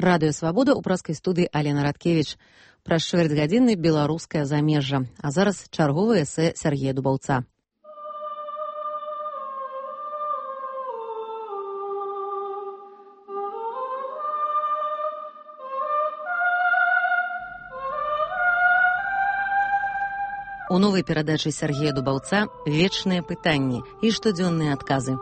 Радыё Свабода ў праскай студыі Алена Радкевіч. Праз чвэрцьгадзіны беларускае замежжа. А зараз чарговае эсэ Сергея Дубаўца. У новай перадачы Сергея Дубаўца вечныя пытанні і штодзённыя адказы.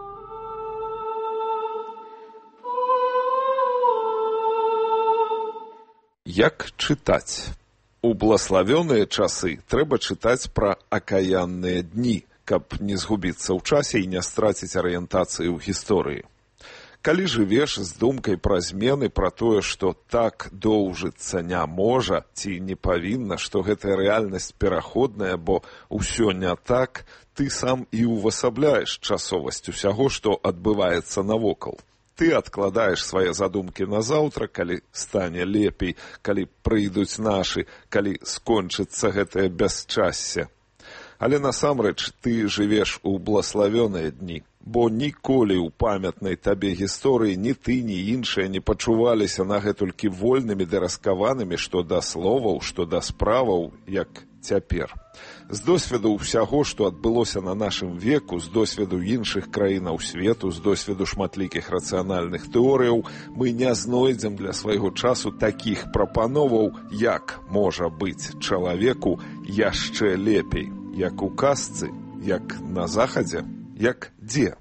Як чытаць? У блаславёныя часы трэба чытаць пра акаянныя дні, каб не згубіцца ў часе і не страціць арыентацыі ў гісторыі. Калі жывеш з думкай пра змены, пра тое, што так доўжыцца не можа ці не павінна, што гэтая рэальнасць пераходная, бо ўсё не так, ты сам і ўвасабляеш часовасць усяго, што адбываецца навокал. Ты адкладаеш свае задумкі на заўтра, калі стане лепей, калі прыйдуць нашы, калі скончыцца гэтае бясчасце. Але насамрэч ты жывеш у блаславёныя дні, бо ніколі ў памятнай табе гісторыі ні ты, ні іншыя не пачуваліся нагэтулькі вольнымі ды раскаванымі што да словаў, што да справаў, як цяпер. З досведу ўсяго, што адбылося на нашым веку, з досведу іншых краінаў свету, з досведу шматлікіх рацыянальных тэорыяў, мы не знойдзем для свайго часу такіх прапановаў, як можа быць чалавеку яшчэ лепей, як у казцы, як на захадзе, як дзе.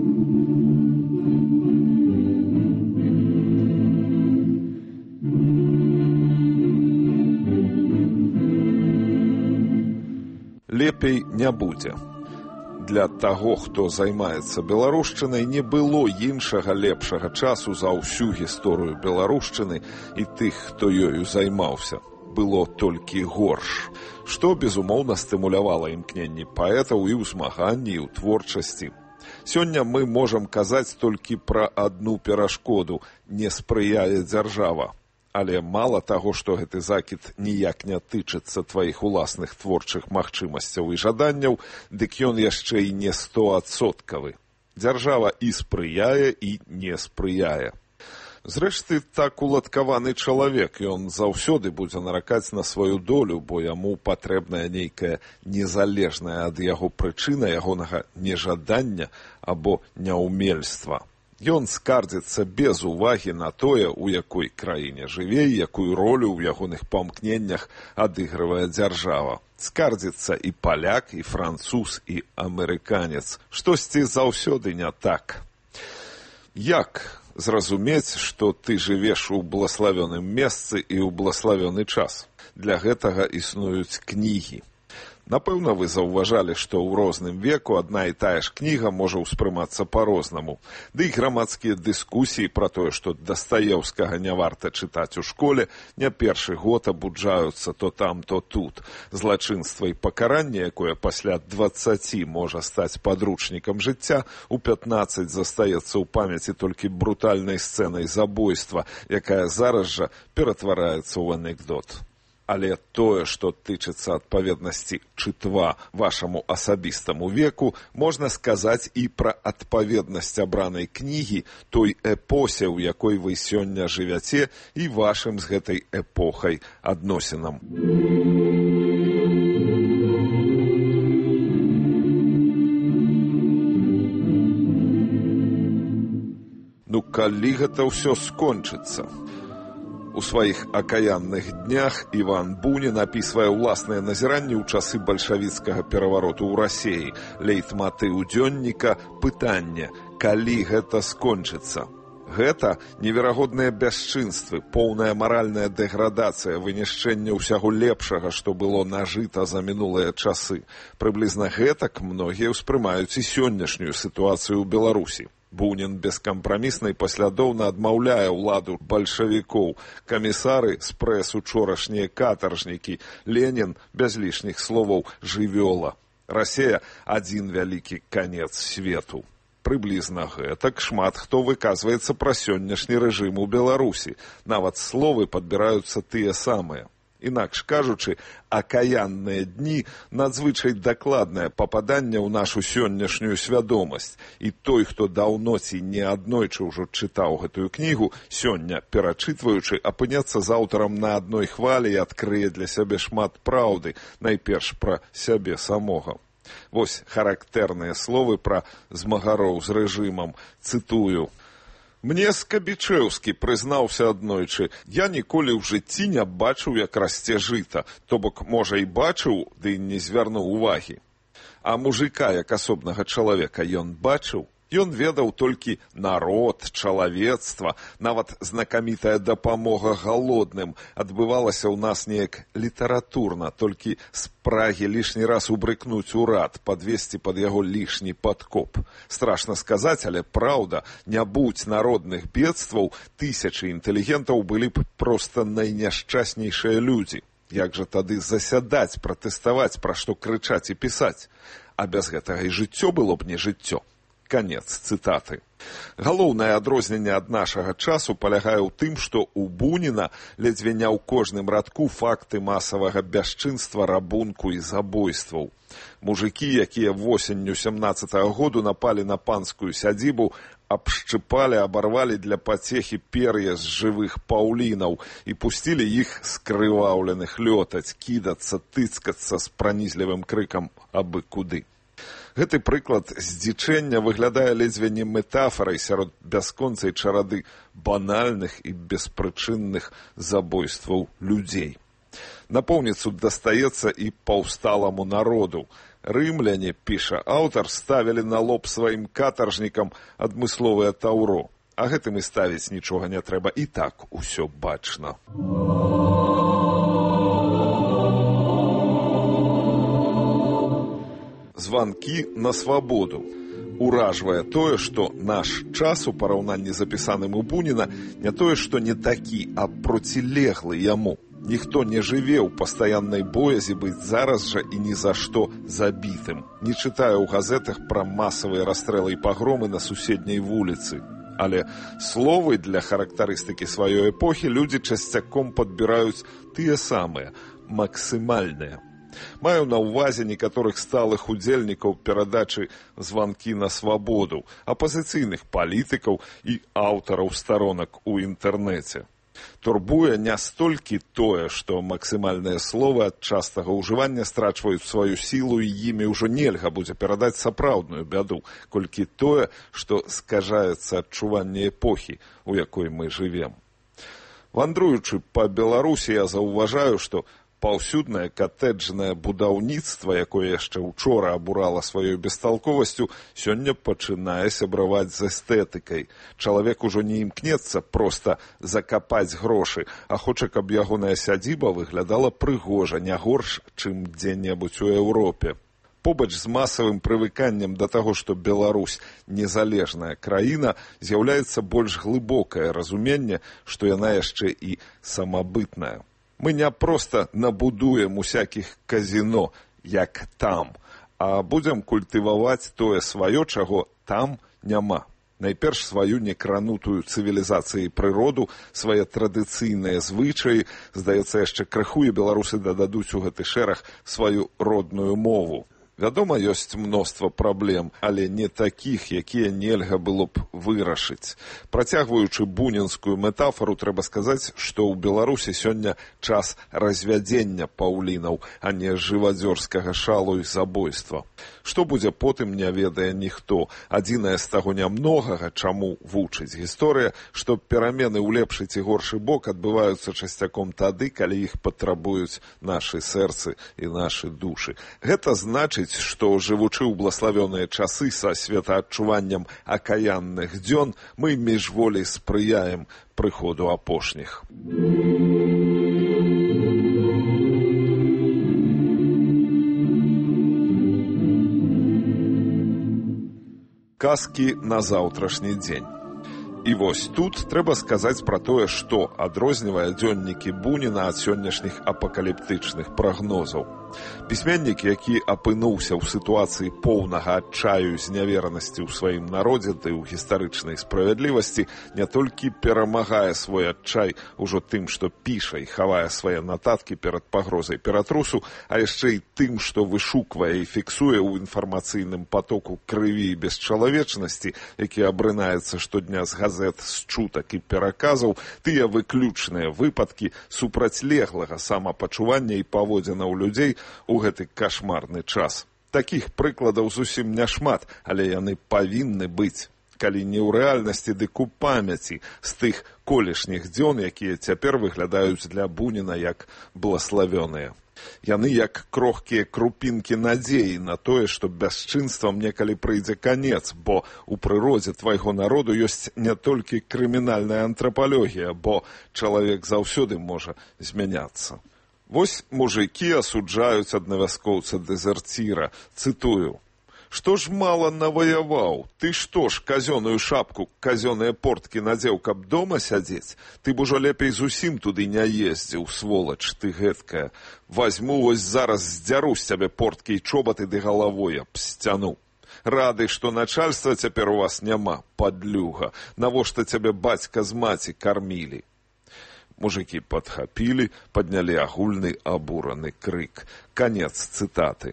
Лепей не будзе. Для таго, хто займаецца беларушчынай, не было іншага лепшага часу за ўсю гісторыю беларушчыны і тых, хто ёю займаўся. Было толькі горш, што, безумоўна, стымулявала імкненні паэтаў і ў змаганні, і ў творчасці. Сёння мы можам казаць толькі пра адну перашкоду – не спрыяе дзяржава. Але мала таго, што гэты закід ніяк не тычыцца тваіх уласных творчых магчымасцяў і жаданняў, дык ён яшчэ і не 100%. Дзяржава і спрыяе, і не спрыяе. Зрэшты, так уладкаваны чалавек, ён заўсёды будзе наракаць на сваю долю, бо яму патрэбная нейкая незалежная ад яго прычына ягонага нежадання або няўмельства. Ён скардзіцца без увагі на тое, у якой краіне жыве і якую ролю ў ягоных памкненнях адыгрывае дзяржава. Скардзіцца і паляк, і француз, і амерыканец. Штосьці заўсёды не так. Як зразумець, што ты жывеш у блаславёным месцы і ў блаславёны час? Для гэтага існуюць кнігі. Напэўна, вы заўважалі, што ў розным веку адна і тая ж кніга можа ўспрымацца па-рознаму. Ды і грамадскія дыскусіі пра тое, што Дастаеўскага не варта чытаць у школе, не першы год абуджаюцца то там, то тут. Злачынства і пакаранне, якое пасля 20 можа стаць падручнікам жыцця, у 15 застаецца ў памяці толькі брутальнай сцэнай забойства, якая зараз жа ператвараецца ў анекдот. Але тое, што тычыцца адпаведнасці чытва вашаму асабістаму веку, можна сказаць і пра адпаведнасць абранай кнігі той эпосе, у якой вы сёння жывяце, і вашым з гэтай эпохай адносінам. Ну, калі гэта ўсё скончыцца? У сваіх акаянных днях Іван Бунін апісвае ўласныя назіранні ў часы бальшавіцкага перавароту ў Расіі. Лейтматыў дзённіка – пытанне, калі гэта скончыцца. Гэта неверагодныя бясчынствы, поўная маральная дэградацыя, вынішчэнне ўсяго лепшага, што было нажыта за мінулыя часы. Прыблізна гэтак многія ўспрымаюць і сённяшнюю сітуацыю ў Беларусі. Бунін бескампрамісна і паслядоўна адмаўляе ўладу бальшавікоў. Камісары з прэс учорашнія катаржнікі. Ленін, без лішніх словаў, жывёла. Расія – адзін вялікі канец свету. Прыблізна гэтак шмат хто выказваецца пра сённяшні рэжым у Беларусі. Нават словы падбіраюцца тыя самыя. Інакш кажучы, акаянныя дні надзвычай дакладнае пападанне ў нашу сённяшнюю свядомасць. І той, хто даўно ці не аднойчы ўжо чытаў гэтую кнігу, сёння, перачытваючы, апыняцца з аўтарам на адной хвалі і адкрые для сябе шмат праўды, найперш пра сябе самога. Вось характэрныя словы пра змагароў з рэжымам. Цытую. «Мне Скабічэўскі прызнаўся аднойчы, я ніколі ў жыцці не бачыў, як расце жыта, то бок, можа, і бачыў, ды не звярнуў увагі. А мужика, як асобнага чалавека, ён бачыў? Ён ведаў толькі народ, чалавецтва, нават знакамітая дапамога галодным адбывалася ў нас неяк літаратурна, толькі з прагі лішні раз убрыкнуць урад, падвесці пад яго лішні падкоп. Страшна сказаць, але праўда, не будь народных бедстваў, тысячы інтэлігентаў былі б проста найняшчаснейшыя людзі. Як жа тады засядаць, пратэставаць, пра што крычаць і пісаць? А без гэтага і жыццё было б не жыццё». Канец цытаты. Галоўнае адрозненне ад нашага часу палягае ў тым, што ў Буніна ледзьве не ў кожным радку факты масавага бясчынства, рабунку і забойстваў. Мужыкі, якія восенню 17-го году напалі на панскую сядзібу, абшчыпалі, абарвалі для пацехі пер'е з жывых паўлінаў і пусцілі іх скрываўленых лётаць, кідацца, тыцкацца з пранізлівым крыкам абы куды. Гэты прыклад здзічэння выглядае ледзьве не метафарай сярод бясконцай чарады банальных і беспрычынных забойстваў людзей. Напоўніцу дастаецца і паўсталаму народу. Рымляне, піша аўтар, ставілі на лоб сваім катаржнікам адмысловае таўро. А гэтым і ставіць нічога не трэба, і так усё бачна. Званкі на свабоду. Уражвае тое, што наш час у параўнанні з апісаным у Буніна не тое, што не такі, а процілеглы яму. Ніхто не жыве ў пастаяннай боязі быць зараз жа і ні за што забітым. Не чытае ў газетах пра масавыя расстрэлы і пагромы на суседняй вуліцы. Але словы для характарыстыкі сваёй эпохі людзі часцяком падбіраюць тыя самыя, максімальныя. Маю на ўвазе некаторых сталых удзельнікаў перадачы «Званкі на свабоду», апазіцыйных палітыкаў і аўтараў старонак у інтэрнэце. Турбуе не столькі тое, што максімальныя словы ад частага ўжывання страчваюць сваю сілу і імі ўжо нельга будзе перадаць сапраўдную бяду, колькі тое, што скажаецца адчуванне эпохі, у якой мы жывем. Вандруючы па Беларусі, я заўважаю, што паўсюднае катэджнае будаўніцтва, якое яшчэ учора абурала сваёй бесталковасцю, сёння пачынае сябраваць з эстэтыкай. Чалавек ужо не імкнецца проста закапаць грошы, а хоча, каб ягоная сядзіба выглядала прыгожа, не горш, чым дзе-небудзь у Еўропе. Побач з масавым прывыканнем да таго, што Беларусь незалежная краіна, з'яўляецца больш глыбокае разуменне, што яна яшчэ і самабытная. Мы не проста набудуем усякіх казіно, як там, а будзем культываваць тое сваё, чаго там няма. Найперш сваю некранутую цывілізацыяй прыроду, свае традыцыйныя звычаі, здаецца, яшчэ крыху і беларусы дададуць у гэты шэраг сваю родную мову. Вядома, ёсць мноства праблем, але не такіх, якія нельга было б вырашыць. Працягваючы бунінскую метафору, трэба сказаць, што ў Беларусі сёння час развядзення паўлінаў, а не жывадзёрскага шалу і забойства. Што будзе потым, не ведае ніхто. Адзінае з таго нямногага, чаму вучыць гісторыя, што перамены ў лепшы ці горшы бок адбываюцца часцяком тады, калі іх патрабуюць нашы сэрцы і нашы душы. Гэта значыць, што, жывучы ў блаславёныя часы са светаадчуваннем акаянных дзён, мы міжволі спрыяем прыходу апошніх. Казкі на заўтрашні дзень. І вось тут трэба сказаць пра тое, што адрознівае дзённікі Буніна ад сённяшніх апакаліптычных прагнозаў. Пісьменнік, які апынуўся ў сітуацыі поўнага адчаю і зняверанасці ў сваім народзе ды ў гістарычнай справядлівасці, не толькі перамагае свой адчай ужо тым, што піша і хавае свае нататкі перад пагрозай ператрусу, а яшчэ і тым, што вышуквае і фіксуе ў інфармацыйным потоку крыві і бесчалавечнасці, які абрынаецца штодня з газет, з чутак і пераказаў, тыя выключныя выпадкі супрацьлеглага самапачування і паводзінаў людзей у гэты кашмарны час. Такіх прыкладаў зусім няшмат, але яны павінны быць. Калі не ў рэальнасці, дык у памяці з тых колішніх дзён, якія цяпер выглядаюць для Буніна як блаславёныя. Яны як крохкія крупінкі надзеі на тое, што бясчынствам некалі прыйдзе канец, бо у прыродзе твайго народу ёсць не толькі крымінальная антрапалогія, бо чалавек заўсёды можа змяняцца. Вось мужыкі асуджаюць аднавяскоўца-дэзерціра. Цытую. «Што ж мала наваяваў? Ты што ж казёную шапку, казёныя порткі надзеў, каб дома сядзець? Ты б ужо лепей зусім туды не ездзіў, сволач ты гэткая. Вазьму вось зараз здзяру з цябе порткі і чобаты ды галавой аб сцяну. Рады, што начальства цяпер у вас няма, падлюга. Навошта цябе бацька з маці кармілі?» Мужыкі падхапілі, паднялі агульны абураны крык. Канец цытаты.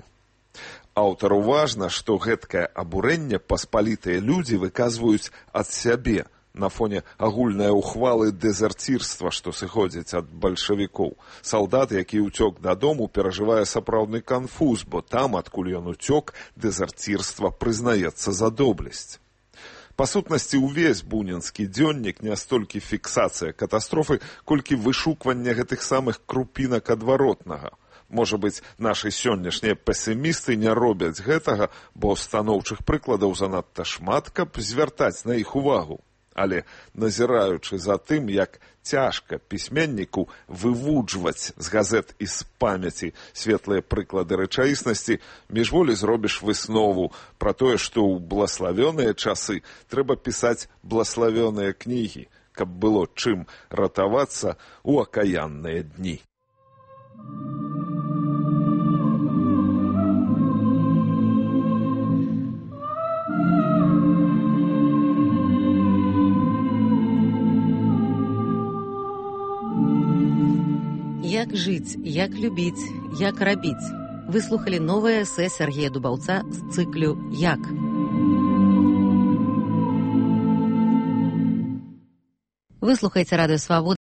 Аўтару важна, што гэткае абурэнне паспалітыя людзі выказваюць ад сябе на фоне агульнай ухвалы дэзерцірства, што сыходзіць ад бальшавікоў. Салдат, які ўцёк дадому, перажывае сапраўдны канфуз, бо там, адкуль ён уцёк, дэзерцірства прызнаецца за доблесць. Па сутнасці, увесь бунінскі дзённік не столькі фіксацыя катастрофы, колькі вышукванне гэтых самых крупінак адваротнага. Можа быць, нашы сённяшнія песімісты не робяць гэтага, бо станоўчых прыкладаў занадта шмат, каб звяртаць на іх увагу. Але, назіраючы за тым, як цяжка пісьменніку вывуджваць з газет і з памяці светлыя прыклады рэчаіснасці, міжволі зробіш выснову пра тое, што ў блаславёныя часы трэба пісаць блаславёныя кнігі, каб было чым ратавацца ў акаянныя дні. Як жыць, як любіць, як рабіць. Вы слухалі новае эсэ Сергея Дубаўца з цыклю «Як». Вы слухаеце радыё «Свабода».